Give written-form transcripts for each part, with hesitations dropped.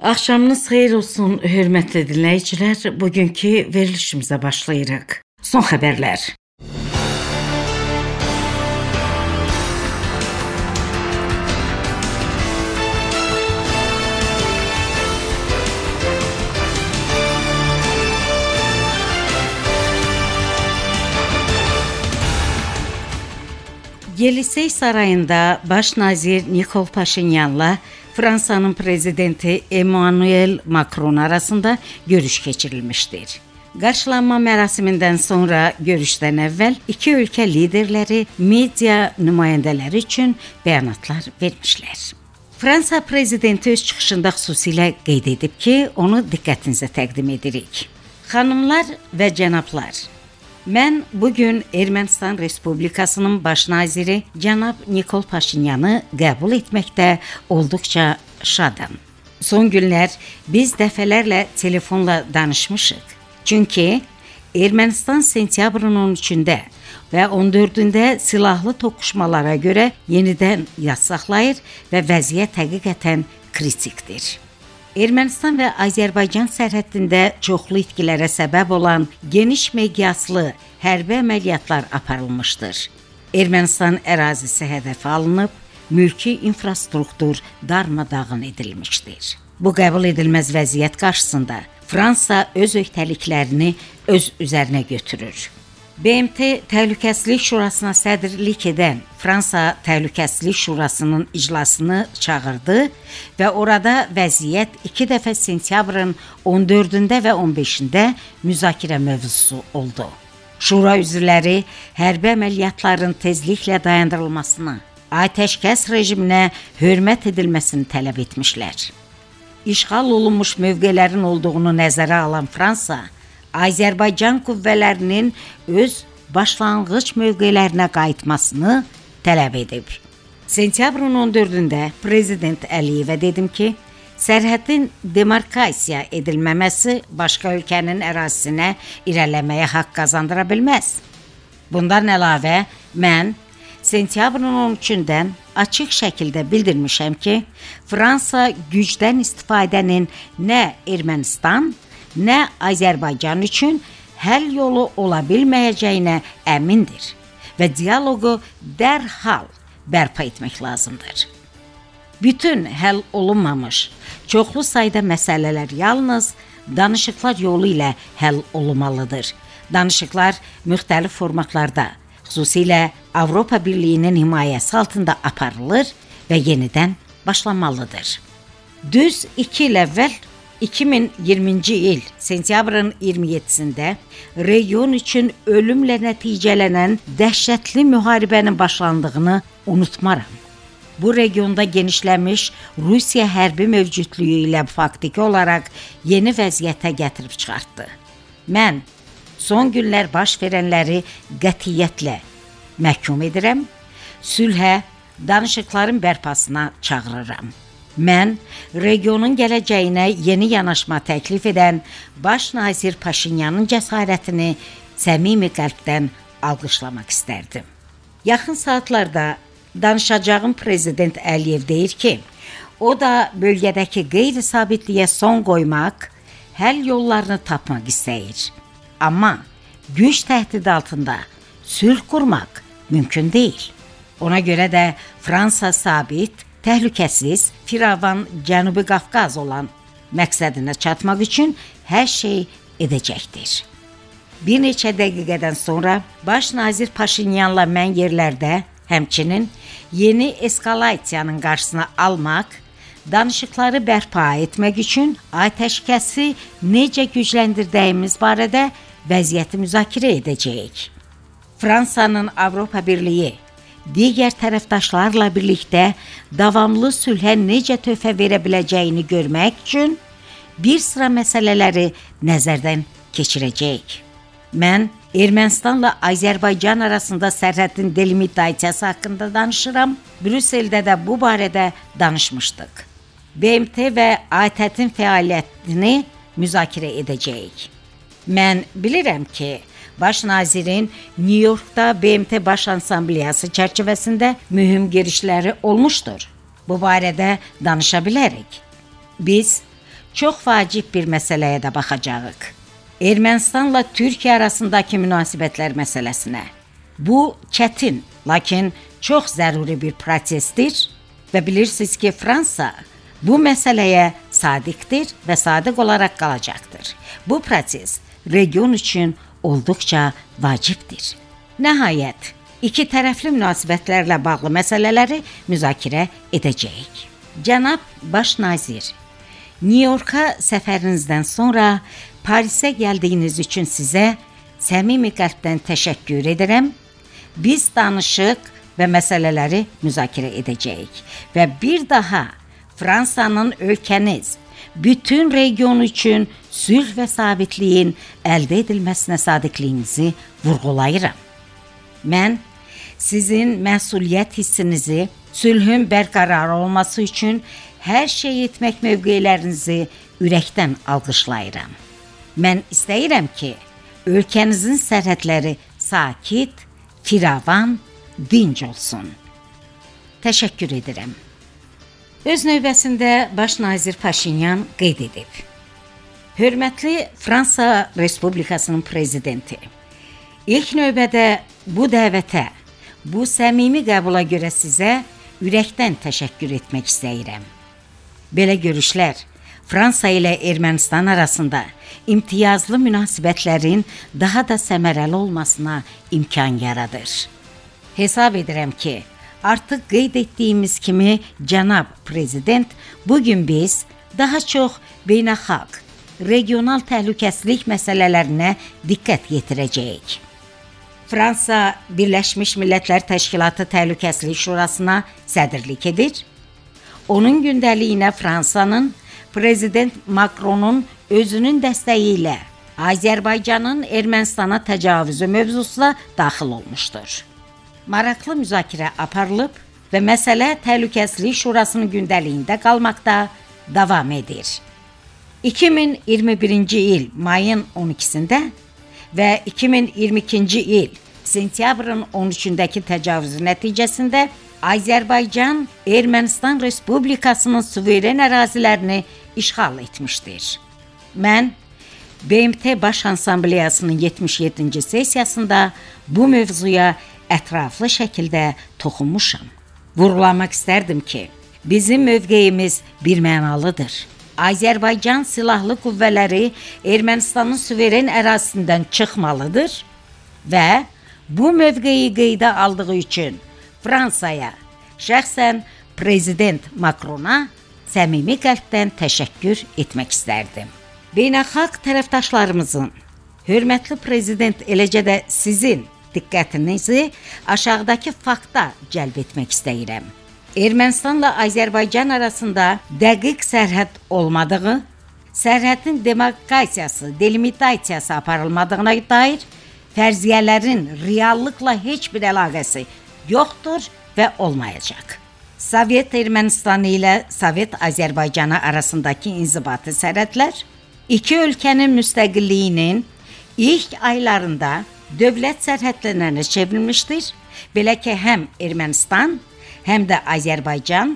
Axşamınız xeyir olsun, hörmətli dinləyicilər. Bugünkü verilişimizə başlayırıq. Son xəbərlər. Yelisey sarayında baş nazir Nikol Paşinyanla Fransanın prezidenti Emmanuel Macron arasında görüş keçirilmişdir. Qarşılanma mərasimindən sonra görüşdən əvvəl iki ölkə liderləri media nümayəndələri üçün bəyanatlar vermişlər. Fransa prezidenti öz çıxışında xüsusilə qeyd edib ki, onu diqqətinizə təqdim edirik. Xanımlar və cənablar, mən bugün Ermənistan Respublikasının baş naziri cənab Nikol Paşinyanı qəbul etməkdə olduqca şadam. Son günlər biz dəfələrlə telefonla danışmışıq. Çünki Ermənistan sentyabrın 13-də və 14-də silahlı toqquşmalara görə yenidən yas saxlayır və vəziyyət həqiqətən kritikdir. Ermənistan və Azərbaycan sərhəddində çoxlu itkilərə səbəb olan geniş miqyaslı hərbi əməliyyatlar aparılmışdır. Ermənistan ərazisi hədəfə alınıb, mülki infrastruktur darmadağın edilmişdir. Bu qəbul edilməz vəziyyət qarşısında Fransa öz öhdəliklərini öz üzərinə götürür. BMT Təhlükəsizlik Şurasına sədrlik edən Fransa Təhlükəsizlik Şurasının iclasını çağırdı və orada vəziyyət 2 dəfə sentyabrın 14-də və 15-də müzakirə mövzusu oldu. Şura üzvləri hərbi əməliyyatların tezliklə dayandırılmasını, atəşkəs rejiminə hörmət edilməsini tələb etmişlər. İşğal olunmuş mövqələrin olduğunu nəzərə alan Fransa, Azərbaycan qüvvələrinin öz başlanğıc mövqələrinə qayıtmasını tələb edib. Sentyabrın 14-də Prezident Əliyevə dedim ki, sərhədin demarkasiya edilməməsi başqa ölkənin ərazisinə irəliləməyə haqq qazandıra bilməz. Bundan əlavə, mən sentyabrın 13-dən açıq şəkildə bildirmişəm ki, Fransa gücdən istifadənin nə Ermənistan, nə Azərbaycan üçün həll yolu ola bilməyəcəyinə əmindir və dialoqu dərhal bərpa etmək lazımdır. Bütün həll olunmamış, çoxlu sayda məsələlər yalnız danışıqlar yolu ilə həll olunmalıdır. Danışıqlar müxtəlif formatlarda, xüsusilə Avropa Birliyinin himayəsi altında aparılır və yenidən başlanmalıdır. Düz 2 il əvvəl 2020-ci il sentyabrın 27-sində region üçün ölümlə nəticələnən dəhşətli müharibənin başlandığını unutmaram. Bu regionda genişlənmiş Rusiya hərbi mövcudluğu ilə faktiki olaraq yeni vəziyyətə gətirib çıxartdı. Mən son günlər baş verənləri qətiyyətlə məhkum edirəm, sülhə, danışıqların bərpasına çağırıram. Mən regionun gələcəyinə yeni yanaşma təklif edən baş nazir Paşinyanın cəsarətini səmimi qəlbdən alqışlamaq istərdim. Yaxın saatlarda danışacağım prezident Əliyev deyir ki, o da bölgədəki qeyri-sabitliyə son qoymaq, həll yollarını tapmaq istəyir. Amma güc təhdidi altında sülh qurmaq mümkün deyil. Ona görə də Fransa sabit, təhlükəsiz, firavan Cənubi Qafqaz olan məqsədinə çatmaq üçün hər şey edəcəkdir. Bir neçə dəqiqədən sonra baş nazir Paşinyanla mən yerlərdə, həmçinin yeni eskalasiyanın qarşısını almaq, danışıqları bərpa etmək üçün atəşkəsi necə gücləndirdiyimiz barədə vəziyyəti müzakirə edəcəyik. Fransanın Avropa Birliyi digər tərəfdaşlarla birlikdə davamlı sülhə necə töhfə verə biləcəyini görmək üçün bir sıra məsələləri nəzərdən keçirəcəyik. Mən Ermənistanla Azərbaycan arasında sərhədin delimitasiyası haqqında danışıram. Brüsseldə də bu barədə danışmışdıq. BMT və ATƏT-in fəaliyyətini müzakirə edəcəyik. Mən bilirəm ki, baş nazirin New Yorkda BMT Baş Assambleyası çərçivəsində mühüm girişləri olmuşdur. Bu barədə danışa bilərik. Biz çox vacib bir məsələyə də baxacağıq. Ermənistanla Türkiyə arasındakı münasibətlər məsələsinə. Bu çətin, lakin çox zəruri bir prosesdir və bilirsiniz ki, Fransa bu məsələyə sadiqdir və sadiq olaraq qalacaqdır. Bu proses region üçün olduqca vacibdir. Nəhayət, iki tərəfli münasibətlərlə bağlı məsələləri müzakirə edəcəyik. Cənab Baş Nazir, Nyu-Yorka səfərinizdən sonra Parisə gəldiyiniz üçün sizə səmimi qəlbdən təşəkkür edirəm. Biz danışıq və məsələləri müzakirə edəcəyik və bir daha Fransanın ölkəniz bütün region üçün sülh və sabitliyin əldə edilməsinə sadiqliyinizi vurğulayıram. Mən sizin məsuliyyət hissinizi, sülhün bərqərar olması üçün hər şey etmək mövqelərinizi ürəkdən alqışlayıram. Mən istəyirəm ki, ölkənizin sərhədləri sakit, firavan, dinc olsun. Təşəkkür edirəm. Öz növbəsində Baş Nazir Paşinyan qeyd edib. Hörmətli Fransa Respublikasının prezidenti, ilk növbədə bu dəvətə, bu səmimi qəbula görə sizə ürəkdən təşəkkür etmək istəyirəm. Belə görüşlər Fransa ilə Ermənistan arasında imtiyazlı münasibətlərin daha da səmərəli olmasına imkan yaradır. Hesab edirəm ki, artıq qeyd etdiyimiz kimi cənab prezident, bugün biz daha çox beynəlxalq, regional təhlükəsizlik məsələlərinə diqqət yetirəcəyik. Fransa Birləşmiş Millətlər Təşkilatı Təhlükəsizlik Şurasına sədrlik edir. Onun gündəliyinə Fransanın Prezident Macronun özünün dəstəyi ilə Azərbaycanın Ermənistana təcavüzü mövzusuna daxil olmuşdur. Maraqlı müzakirə aparılıb və məsələ Təhlükəsizlik Şurasının gündəliyində qalmaqda davam edir. 2021-ci il mayın 12-sində və 2022-ci il sentyabrın 13-dəki təcavüz nəticəsində Azərbaycan Ermənistan Respublikasının suveren ərazilərini işğal etmişdir. Mən BMT Baş Assambleyasının 77-ci sessiyasında bu mövzuya ətraflı şəkildə toxunmuşam. Vurğulamaq istərdim ki, bizim mövqeyimiz birmənalıdır. Azərbaycan silahlı qüvvələri Ermənistanın suveren ərazisindən çıxmalıdır və bu mövqeyi qeydə aldığı üçün Fransaya, şəxsən Prezident Macrona səmimi qəlbdən təşəkkür etmək istərdim. Beynəlxalq tərəfdaşlarımızın, hörmətli prezident, eləcə də sizin diqqətinizi aşağıdakı fakta cəlb etmək istəyirəm. Ermənistanla Azərbaycan arasında dəqiq sərhəd olmadığı, sərhədin demarkasiyası, delimitasiyası aparılmadığına dair fərziyyələrin reallıqla heç bir əlaqəsi yoxdur və olmayacaq. Sovet Ermənistanı ilə Sovet Azərbaycanı arasındakı inzibati sərhədlər iki ölkənin müstəqilliyinin ilk aylarında dövlət sərhədlərinə çevrilmişdir. Belə ki, həm Ermənistan, həm də Azərbaycan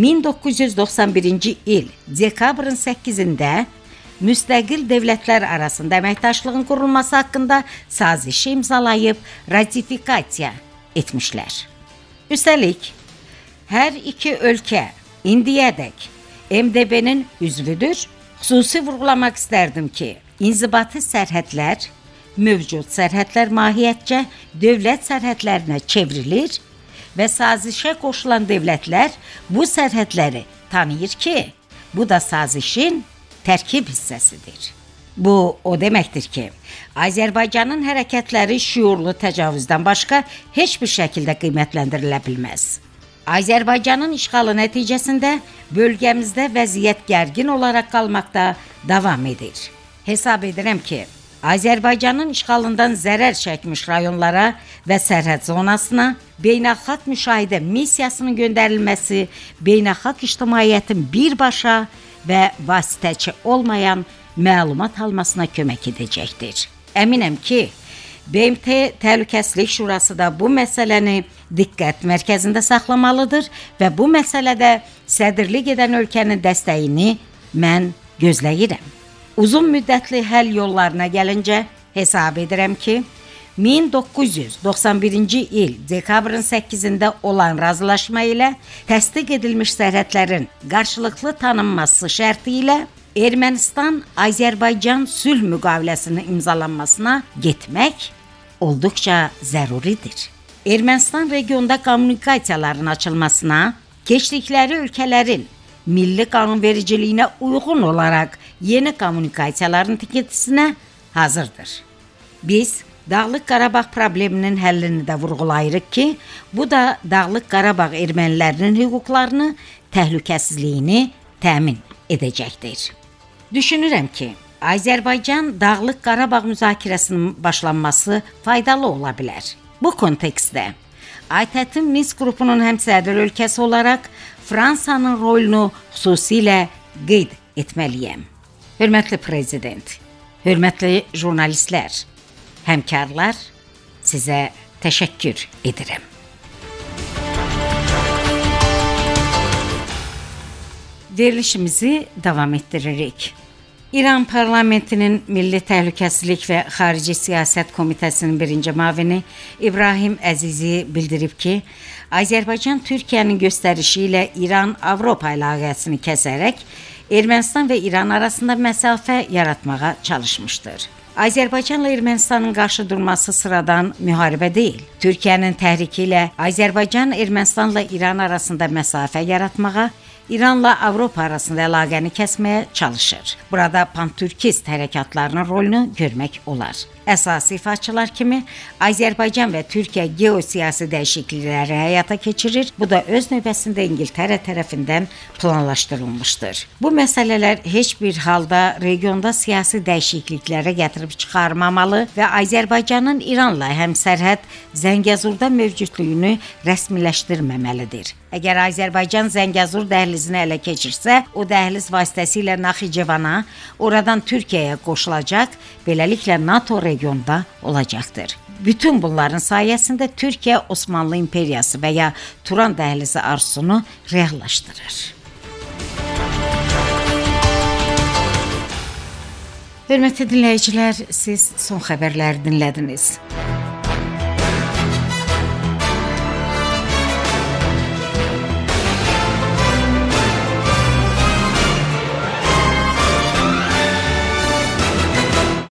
1991-ci il dekabrın 8-də müstəqil dövlətlər arasında əməkdaşlığın qurulması haqqında sazişi imzalayıb ratifikasiya etmişlər. Üstəlik, hər iki ölkə indiyədək MDB-nin üzvüdür. Xüsusi vurğulamaq istərdim ki, inzibati sərhədlər mövcud sərhədlər mahiyyətcə dövlət sərhədlərinə çevrilir və sazişə qoşulan dövlətlər bu sərhədləri tanıyır ki, bu da sazişin tərkib hissəsidir. Bu o deməkdir ki, Azərbaycanın hərəkətləri şüurlu təcavüzdən başqa heç bir şəkildə qiymətləndirilə bilməz. Azərbaycanın işğalı nəticəsində bölgəmizdə vəziyyət gərgin olaraq qalmaqda davam edir. Hesab edirəm ki, Azərbaycanın işğalından zərər çəkmiş rayonlara və sərhəd zonasına beynəlxalq müşahidə missiyasının göndərilməsi beynəlxalq ictimaiyyətin birbaşa və vasitəçi olmayan məlumat almasına kömək edəcəkdir. Əminəm ki, BMT Təhlükəsizlik Şurası da bu məsələni diqqət mərkəzində saxlamalıdır və bu məsələdə sədrlik edən ölkənin dəstəyini mən gözləyirəm. Uzun müddətli həll yollarına gəlincə hesab edirəm ki, 1991-ci il dekabrın 8-də olan razılaşma ilə təsdiq edilmiş sərhədlərin qarşılıqlı tanınması şərti ilə Ermənistan-Azərbaycan sülh müqaviləsinin imzalanmasına getmək olduqca zəruridir. Ermənistan regionda kommunikasiyaların açılmasına, keçdikləri ölkələrin milli qanunvericiliyinə uyğun olaraq yeni kommunikasiyaların tikintisinə hazırdır. Biz Dağlıq Qarabağ probleminin həllini də vurğulayırıq ki, bu da Dağlıq Qarabağ ermənilərinin hüquqlarını, təhlükəsizliyini təmin edəcəkdir. Düşünürəm ki, Azərbaycan Dağlıq Qarabağ müzakirəsinin başlanması faydalı ola bilər. Bu kontekstdə ATƏT-in Minsk qrupunun həmsədr ölkəsi olaraq Fransanın rolunu xüsusilə qeyd etməliyəm. Hörmətli prezident, hörmətli jurnalistlər, həmkarlar, sizə təşəkkür edirəm. Verilişimizi davam etdiririk. İran parlamentinin Milli Təhlükəsizlik və Xarici Siyasət Komitəsinin birinci müavini İbrahim Əzizi bildirib ki, Azərbaycan Türkiyənin göstərişi ilə İran-Avropa əlaqəsini kəsərək Ermənistan və İran arasında məsafə yaratmağa çalışmışdır. Azərbaycanla Ermənistanın qarşı durması sıradan müharibə deyil. Türkiyənin təhriki ilə Azərbaycan Ermənistanla İran arasında məsafə yaratmağa, İranla Avropa arasında əlaqəni kəsməyə çalışır. Burada pan-türkist hərəkatlarının rolunu görmək olar. Əsas ifaçılar kimi Azərbaycan və Türkiyə geosiyasi dəyişiklikləri həyata keçirir. Bu da öz növbəsində İngiltərə tərəfindən planlaşdırılmışdır. Bu məsələlər heç bir halda regionda siyasi dəyişikliklərə gətirib çıxarmamalı və Azərbaycanın İranla həmsərhəd Zəngəzurda mövcudluğunu rəsmiləşdirməməlidir. Əgər Azərbaycan Zəngəzur dəhlizini ələ keçirsə, o dəhliz vasitəsilə Naxicevana, oradan Türkiyəyə qoşulacaq, beləliklə NATO regionda olacaqdır. Bütün bunların sayəsində Türkiyə Osmanlı İmperiyası və ya Turan dəhlizi arzusunu reallaşdırır. Hörmətli dinləyicilər, siz son xəbərləri dinlədiniz.